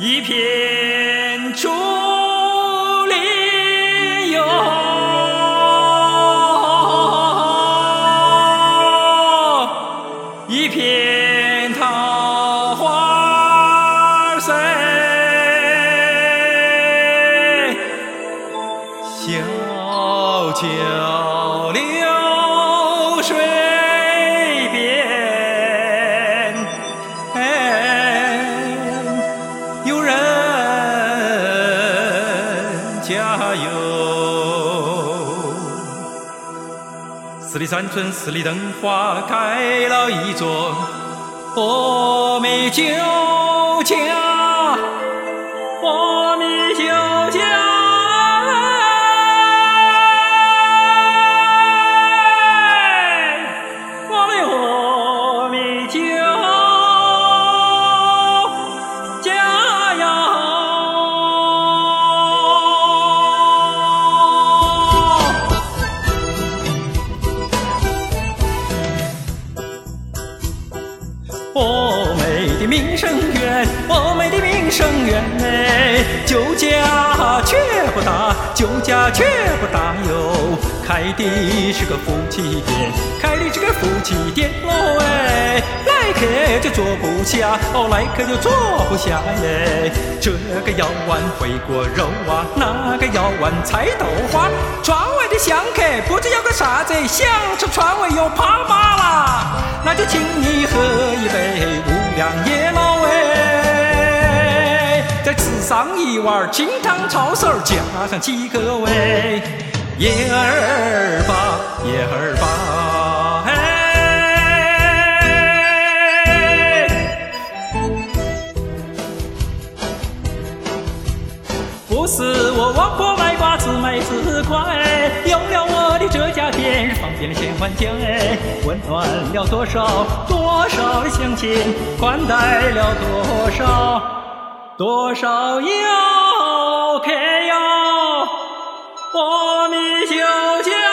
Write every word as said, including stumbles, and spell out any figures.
一片竹林哟，一片桃花碎，小桥流水边，有人加油。十里山村十里灯花开了一座阿弥酒家，阿弥酒家。峨眉的名胜园，峨眉的名胜园哎，酒家却不大，酒家却不大哟。开的是个夫妻店，开的是个夫妻店哦哎，来客就坐不下，哦来客就坐不下耶。这个要碗回锅肉啊，那个要碗菜豆花。窗外的香客不知要个啥子，想吃川味又怕麻辣，那就请你喝一杯无量野老味，再吃上一碗清汤炒粉，加上几个味，叶儿吧叶儿吧嘿。不是我王婆卖瓜自卖自夸哎，有了我的这家店，方便了千万家哎，温暖了多少多少的乡亲，宽待了多少多少游客哟，阿弥酒家。